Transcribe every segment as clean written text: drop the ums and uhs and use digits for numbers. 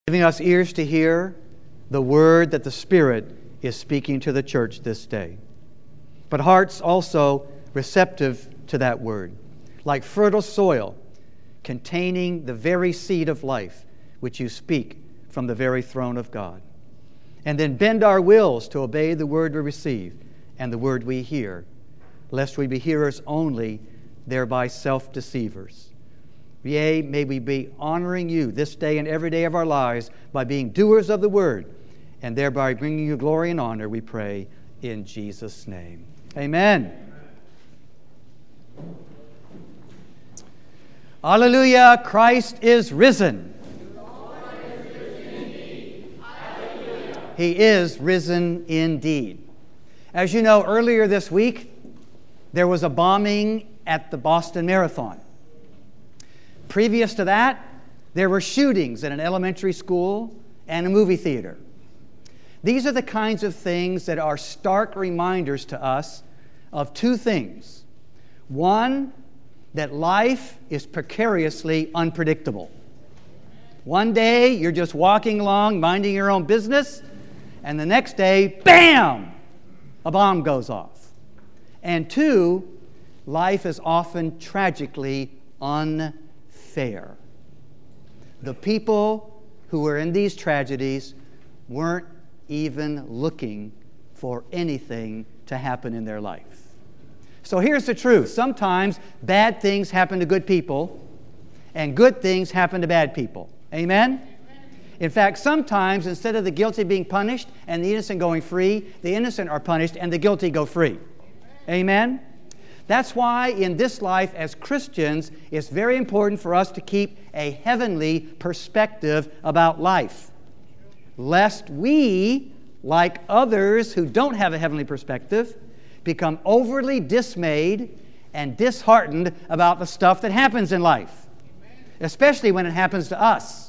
giving us ears to hear the word that the Spirit is speaking to the church this day. But hearts also receptive to that word, like fertile soil containing the very seed of life which you speak from the very throne of God. And then bend our wills to obey the word we receive and the word we hear, lest we be hearers only, thereby self-deceivers. Yea, may we be honoring you this day and every day of our lives by being doers of the word, and thereby bringing you glory and honor, we pray in Jesus' name. Amen. Hallelujah, Christ is risen. He is risen indeed. As you know, earlier this week, there was a bombing at the Boston Marathon. Previous to that, there were shootings at an elementary school and a movie theater. These are the kinds of things that are stark reminders to us of two things. One, that life is precariously unpredictable. One day, you're just walking along, minding your own business, and the next day, bam, a bomb goes off. And two, life is often tragically unfair. The people who were in these tragedies weren't even looking for anything to happen in their life. So here's the truth. Sometimes bad things happen to good people, and good things happen to bad people. Amen? In fact, sometimes instead of the guilty being punished and the innocent going free, the innocent are punished and the guilty go free. Amen? That's why in this life as Christians, it's very important for us to keep a heavenly perspective about life, lest we, like others who don't have a heavenly perspective, become overly dismayed and disheartened about the stuff that happens in life, especially when it happens to us.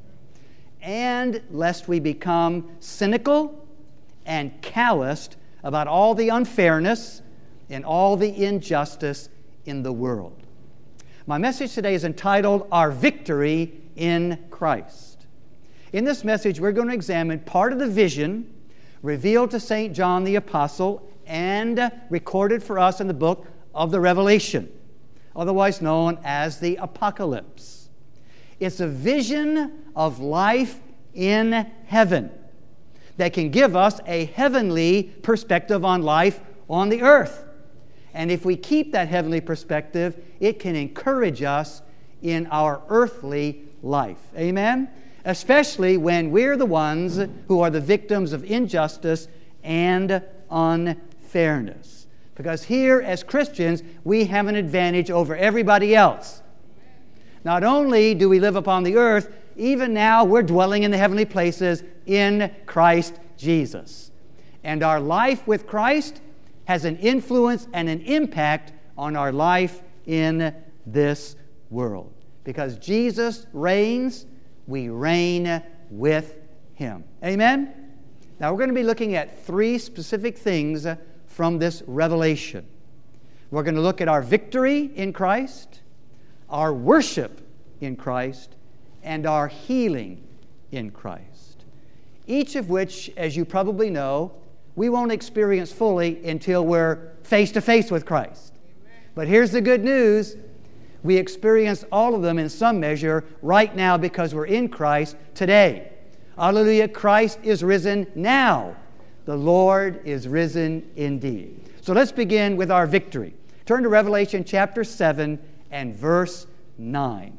And lest we become cynical and calloused about all the unfairness and all the injustice in the world. My message today is entitled, Our Victory in Christ. In this message, we're going to examine part of the vision revealed to St. John the Apostle and recorded for us in the book of the Revelation, otherwise known as the Apocalypse. It's a vision of life in heaven that can give us a heavenly perspective on life on the earth. And if we keep that heavenly perspective, it can encourage us in our earthly life. Amen? Especially when we're the ones who are the victims of injustice and unfairness. Because here, as Christians, we have an advantage over everybody else. Not only do we live upon the earth, even now we're dwelling in the heavenly places in Christ Jesus. And our life with Christ has an influence and an impact on our life in this world. Because Jesus reigns, we reign with Him. Amen? Now we're going to be looking at three specific things from this revelation. We're going to look at our victory in Christ, our worship in Christ, and our healing in Christ. Each of which, as you probably know, we won't experience fully until we're face to face with Christ. But here's the good news. We experience all of them in some measure right now because we're in Christ today. Hallelujah, Christ is risen now. The Lord is risen indeed. So let's begin with our victory. Turn to Revelation chapter 7 and verse 9.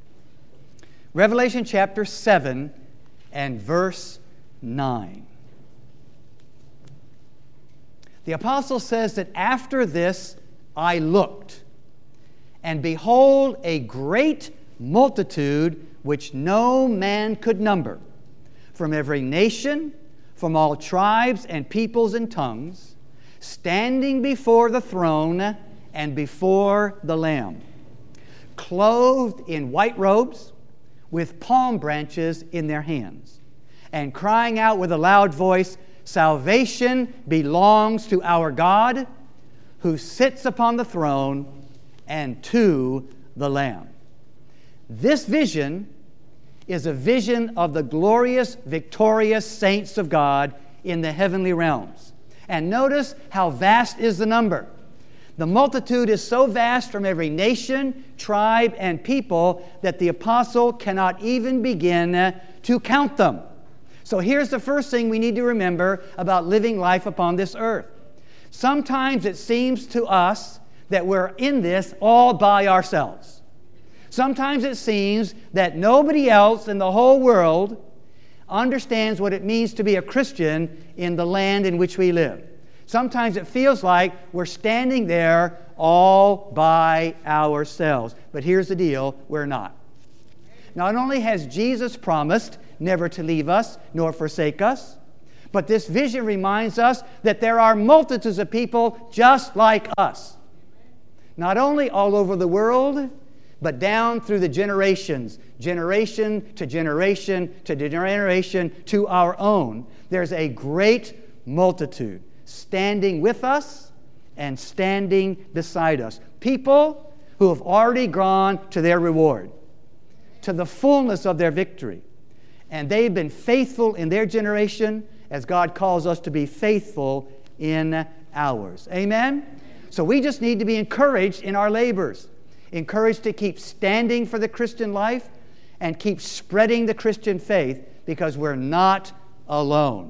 Revelation chapter 7 and verse 9. The apostle says that after this I looked, and behold, a great multitude which no man could number, from every nation, from all tribes and peoples and tongues, standing before the throne and before the Lamb, clothed in white robes, with palm branches in their hands, and crying out with a loud voice, Salvation belongs to our God, who sits upon the throne, and to the Lamb. This vision is a vision of the glorious, victorious saints of God in the heavenly realms. And notice how vast is the number. The multitude is so vast from every nation, tribe, and people that the apostle cannot even begin to count them. So here's the first thing we need to remember about living life upon this earth. Sometimes it seems to us that we're in this all by ourselves. Sometimes it seems that nobody else in the whole world understands what it means to be a Christian in the land in which we live. Sometimes it feels like we're standing there all by ourselves. But here's the deal, we're not. Not only has Jesus promised never to leave us nor forsake us, but this vision reminds us that there are multitudes of people just like us. Not only all over the world, but down through the generations, generation to generation to generation to our own. There's a great multitude standing with us and standing beside us. People who have already gone to their reward, to the fullness of their victory. And they've been faithful in their generation as God calls us to be faithful in ours. Amen? So we just need to be encouraged in our labors, encouraged to keep standing for the Christian life and keep spreading the Christian faith, because we're not alone.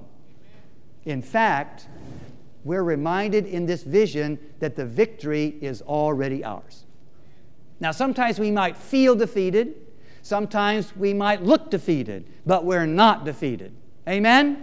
In fact, we're reminded in this vision that the victory is already ours. Now, sometimes we might feel defeated. Sometimes we might look defeated, but we're not defeated. Amen?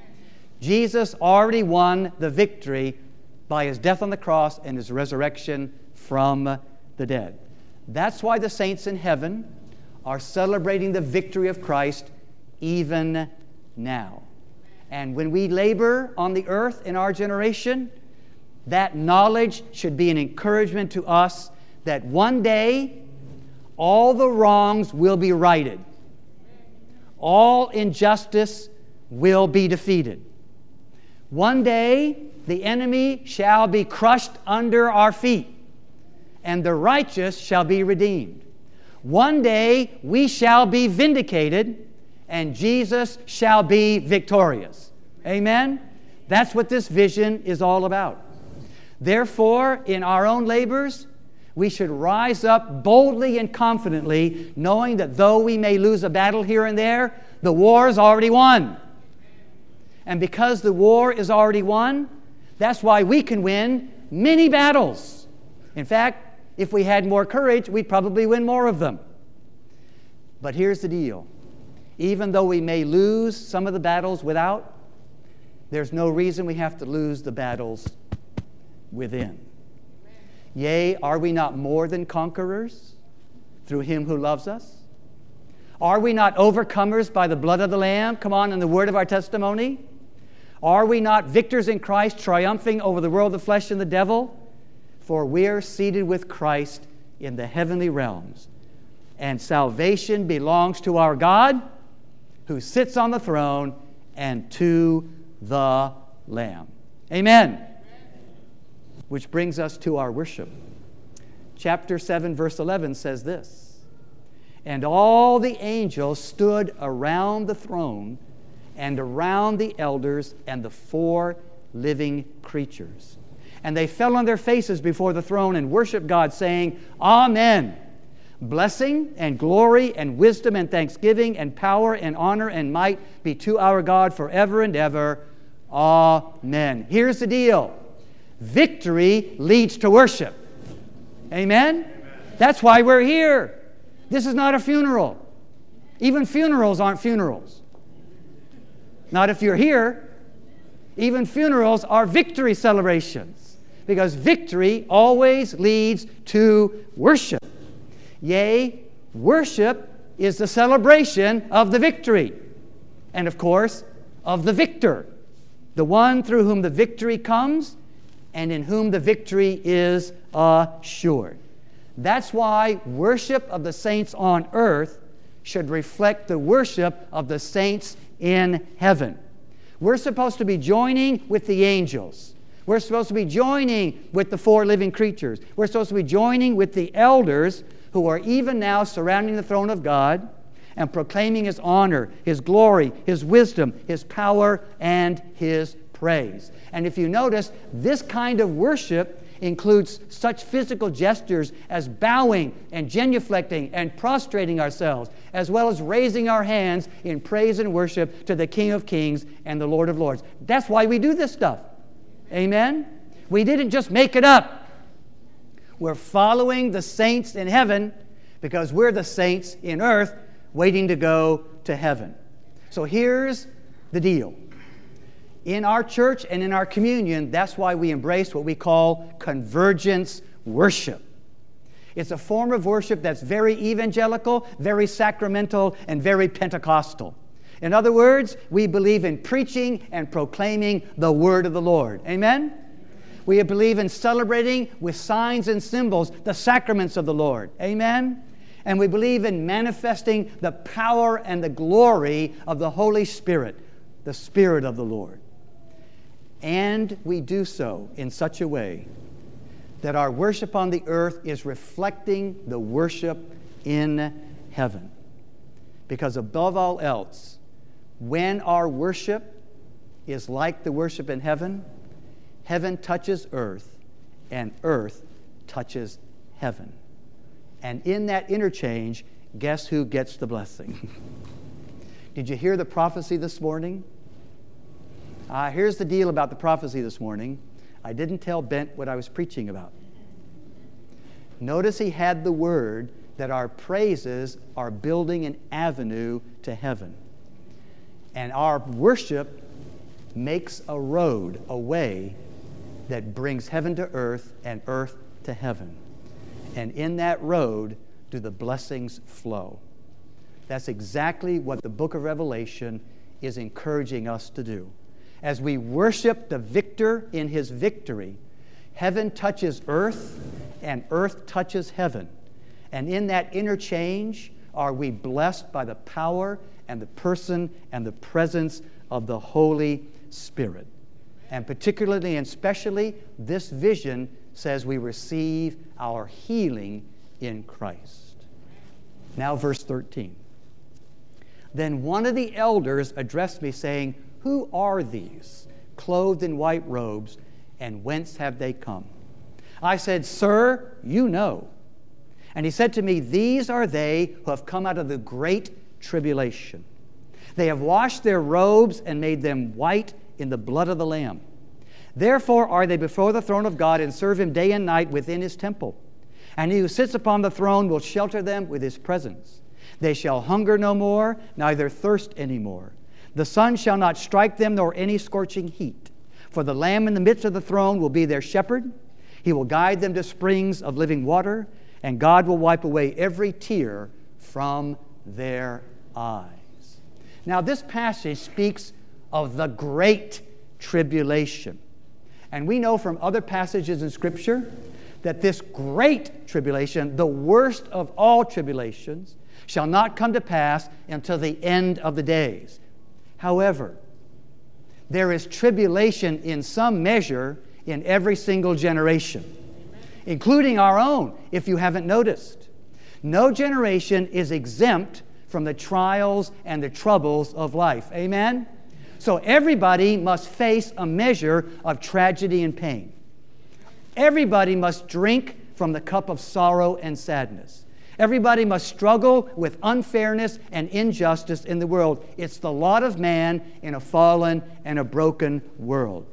Jesus already won the victory by His death on the cross and His resurrection from the dead. That's why the saints in heaven are celebrating the victory of Christ even now. And when we labor on the earth in our generation, that knowledge should be an encouragement to us that one day all the wrongs will be righted. All injustice will be defeated. One day the enemy shall be crushed under our feet, and the righteous shall be redeemed. One day we shall be vindicated, and Jesus shall be victorious. Amen? That's what this vision is all about. Therefore, in our own labors, we should rise up boldly and confidently, knowing that though we may lose a battle here and there, the war is already won. And because the war is already won, that's why we can win many battles. In fact, if we had more courage, we'd probably win more of them. But here's the deal. Even though we may lose some of the battles without, there's no reason we have to lose the battles within. Yea, are we not more than conquerors through Him who loves us? Are we not overcomers by the blood of the Lamb? Come on, in the word of our testimony. Are we not victors in Christ, triumphing over the world, the flesh, and the devil? For we are seated with Christ in the heavenly realms, and salvation belongs to our God, who sits on the throne, and to the Lamb. Amen. Which brings us to our worship. Chapter 7, verse 11 says this: "And all the angels stood around the throne and around the elders and the 4 living creatures. And they fell on their faces before the throne and worshiped God, saying, Amen. Blessing and glory and wisdom and thanksgiving and power and honor and might be to our God forever and ever. Amen." Here's the deal. Victory leads to worship. Amen? That's why we're here. This is not a funeral. Even funerals aren't funerals. Not if you're here. Even funerals are victory celebrations, because victory always leads to worship. Yea, worship is the celebration of the victory, and of course, of the victor, the one through whom the victory comes and in whom the victory is assured. That's why worship of the saints on earth should reflect the worship of the saints in heaven. We're supposed to be joining with the angels. We're supposed to be joining with the 4 living creatures. We're supposed to be joining with the elders who are even now surrounding the throne of God, and proclaiming His honor, His glory, His wisdom, His power, and His praise. And if you notice, this kind of worship includes such physical gestures as bowing and genuflecting and prostrating ourselves, as well as raising our hands in praise and worship to the King of Kings and the Lord of Lords. That's why we do this stuff. Amen? We didn't just make it up. We're following the saints in heaven because we're the saints in earth waiting to go to heaven. So here's the deal. In our church and in our communion, that's why we embrace what we call convergence worship. It's a form of worship that's very evangelical, very sacramental, and very Pentecostal. In other words, we believe in preaching and proclaiming the word of the Lord. Amen? We believe in celebrating with signs and symbols the sacraments of the Lord. Amen? And we believe in manifesting the power and the glory of the Holy Spirit, the Spirit of the Lord. And we do so in such a way that our worship on the earth is reflecting the worship in heaven. Because above all else, when our worship is like the worship in heaven, heaven touches earth and earth touches heaven. And in that interchange, guess who gets the blessing? Did you hear the prophecy this morning? Here's the deal about the prophecy this morning. I didn't tell Bent what I was preaching about. Notice he had the word that our praises are building an avenue to heaven. And our worship makes a road, a way that brings heaven to earth and earth to heaven. And in that road do the blessings flow. That's exactly what the book of Revelation is encouraging us to do. As we worship the victor in his victory, heaven touches earth and earth touches heaven. And in that interchange are we blessed by the power and the person and the presence of the Holy Spirit. And particularly and especially, this vision says we receive our healing in Christ. Now verse 13. Then one of the elders addressed me, saying, "Who are these, clothed in white robes, and whence have they come?" I said, "Sir, you know." And he said to me, "These are they who have come out of the great tribulation. They have washed their robes and made them white in the blood of the Lamb. Therefore are they before the throne of God, and serve Him day and night within His temple. And He who sits upon the throne will shelter them with His presence. They shall hunger no more, neither thirst any more. The sun shall not strike them, nor any scorching heat. For the Lamb in the midst of the throne will be their shepherd. He will guide them to springs of living water, and God will wipe away every tear from their eyes." Now, this passage speaks of the great tribulation. And we know from other passages in Scripture that this great tribulation, the worst of all tribulations, shall not come to pass until the end of the days. However, there is tribulation in some measure in every single generation, including our own, if you haven't noticed. No generation is exempt from the trials and the troubles of life. Amen? So everybody must face a measure of tragedy and pain. Everybody must drink from the cup of sorrow and sadness. Everybody must struggle with unfairness and injustice in the world. It's the lot of man in a fallen and a broken world.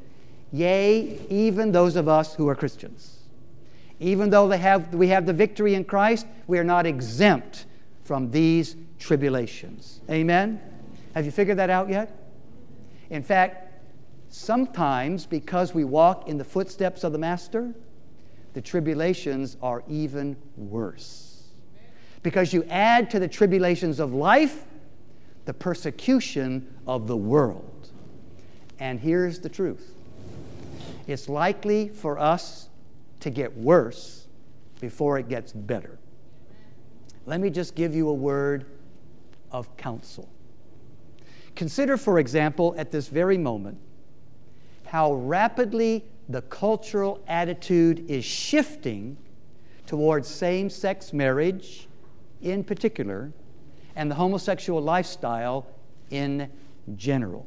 Yea, even those of us who are Christians. Even though we have the victory in Christ, we are not exempt from these tribulations. Amen? Have you figured that out yet? In fact, sometimes because we walk in the footsteps of the Master, the tribulations are even worse. Because you add to the tribulations of life the persecution of the world. And here's the truth. It's likely for us to get worse before it gets better. Let me just give you a word of counsel. Consider, for example, at this very moment, how rapidly the cultural attitude is shifting towards same-sex marriage in particular, and the homosexual lifestyle in general.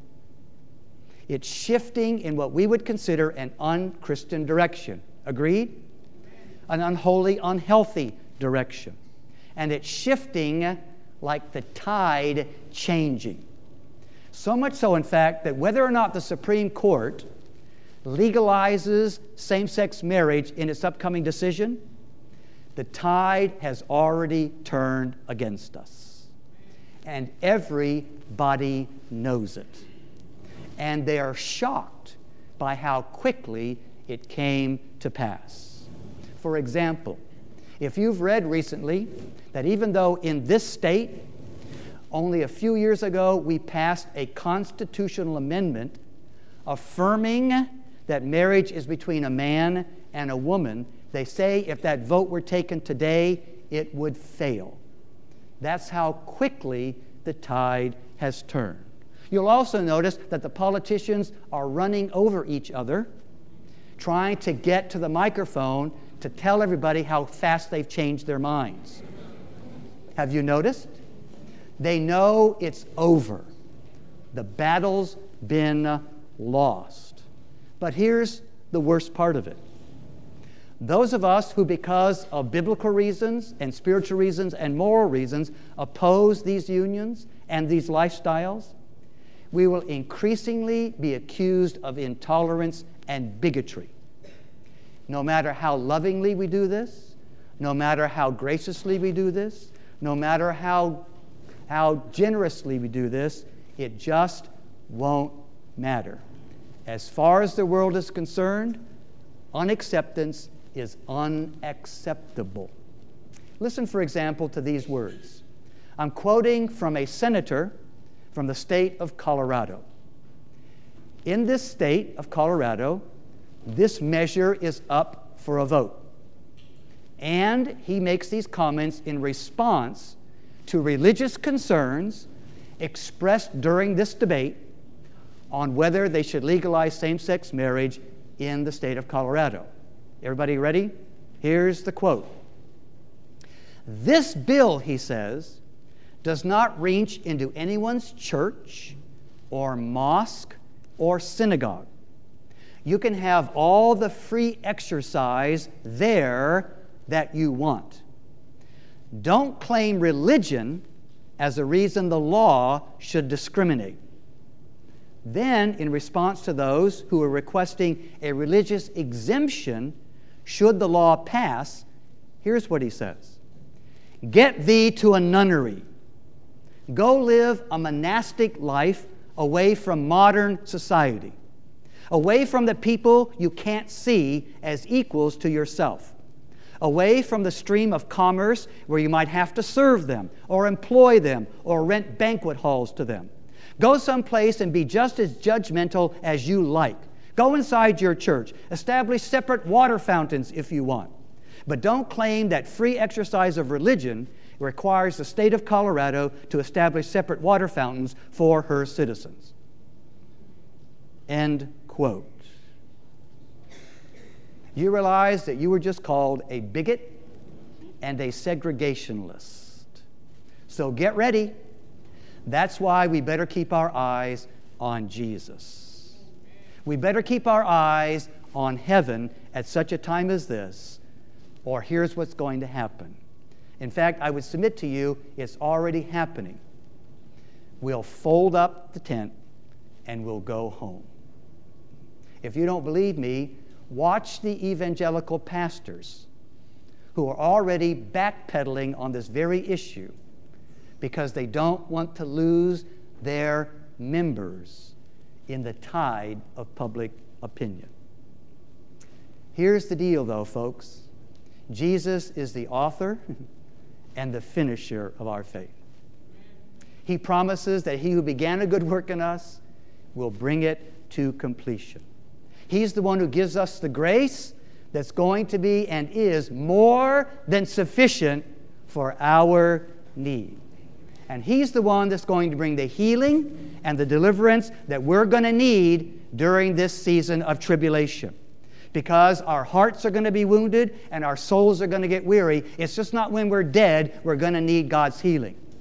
It's shifting in what we would consider an un-Christian direction. Agreed? An unholy, unhealthy direction. And it's shifting like the tide changing. So much so, in fact, that whether or not the Supreme Court legalizes same-sex marriage in its upcoming decision, the tide has already turned against us. And everybody knows it. And they are shocked by how quickly it came to pass. For example, if you've read recently that even though in this state, only a few years ago, we passed a constitutional amendment affirming that marriage is between a man and a woman, they say if that vote were taken today, it would fail. That's how quickly the tide has turned. You'll also notice that the politicians are running over each other, trying to get to the microphone to tell everybody how fast they've changed their minds. Have you noticed? They know it's over. The battle's been lost. But here's the worst part of it. Those of us who, because of biblical reasons and spiritual reasons and moral reasons, oppose these unions and these lifestyles, we will increasingly be accused of intolerance and bigotry. No matter how lovingly we do this, no matter how graciously we do this, no matter how generously we do this, it just won't matter. As far as the world is concerned, unacceptance is unacceptable. Listen, for example, to these words. I'm quoting from a senator from the state of Colorado. In this state of Colorado, this measure is up for a vote. And he makes these comments in response to religious concerns expressed during this debate on whether they should legalize same-sex marriage in the state of Colorado. Everybody ready? Here's the quote. This bill, he says, does not reach into anyone's church or mosque or synagogue. You can have all the free exercise there that you want. Don't claim religion as a reason the law should discriminate. Then, in response to those who are requesting a religious exemption should the law pass, here's what he says. Get thee to a nunnery. Go live a monastic life away from modern society, away from the people you can't see as equals to yourself, away from the stream of commerce where you might have to serve them or employ them or rent banquet halls to them. Go someplace and be just as judgmental as you like. Go inside your church. Establish separate water fountains if you want. But don't claim that free exercise of religion requires the state of Colorado to establish separate water fountains for her citizens. End quote. You realize that you were just called a bigot and a segregationist. So get ready. That's why we better keep our eyes on Jesus. We better keep our eyes on heaven at such a time as this, or here's what's going to happen. In fact, I would submit to you, it's already happening. We'll fold up the tent and we'll go home. If you don't believe me, watch the evangelical pastors who are already backpedaling on this very issue because they don't want to lose their members in the tide of public opinion. Here's the deal, though, folks. Jesus is the author and the finisher of our faith. He promises that he who began a good work in us will bring it to completion. He's the one who gives us the grace that's going to be and is more than sufficient for our need. And he's the one that's going to bring the healing and the deliverance that we're going to need during this season of tribulation. Because our hearts are going to be wounded and our souls are going to get weary. It's just not when we're dead we're going to need God's healing.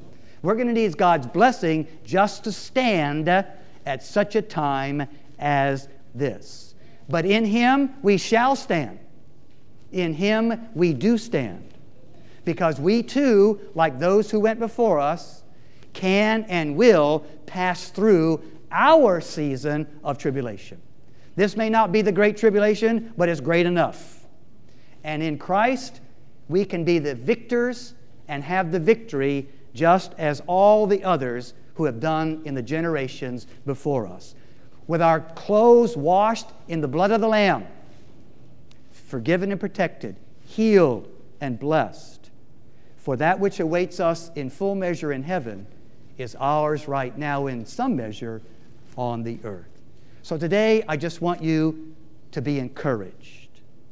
We're going to need God's blessing just to stand at such a time as this. But in Him we shall stand. In Him we do stand. Because we too, like those who went before us, can and will pass through our season of tribulation. This may not be the great tribulation, but it's great enough. And in Christ, we can be the victors and have the victory just as all the others who have done in the generations before us. With our clothes washed in the blood of the Lamb, forgiven and protected, healed and blessed. For that which awaits us in full measure in heaven is ours right now in some measure on the earth. So today, I just want you to be encouraged.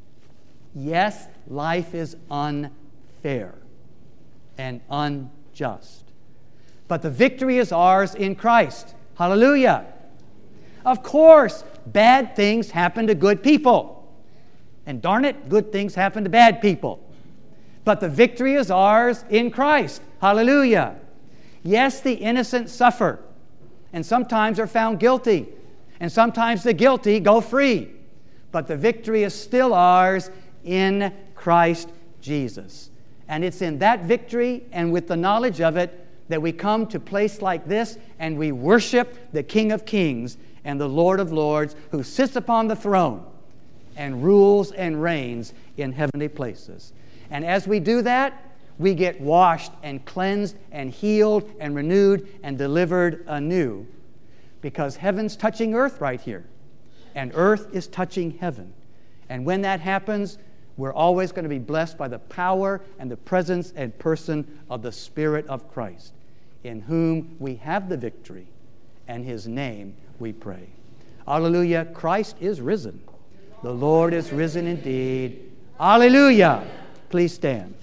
Yes, life is unfair and unjust. But the victory is ours in Christ. Hallelujah. Of course, bad things happen to good people. And darn it, good things happen to bad people. But the victory is ours in Christ. Hallelujah. Yes, the innocent suffer, and sometimes are found guilty, and sometimes the guilty go free. But the victory is still ours in Christ Jesus. And it's in that victory and with the knowledge of it that we come to a place like this and we worship the King of Kings and the Lord of Lords, who sits upon the throne and rules and reigns in heavenly places. And as we do that, we get washed and cleansed and healed and renewed and delivered anew. Because heaven's touching earth right here. And earth is touching heaven. And when that happens, we're always going to be blessed by the power and the presence and person of the Spirit of Christ, in whom we have the victory, and His name we pray. Hallelujah. Christ is risen. The Lord is risen indeed. Hallelujah. Please stand.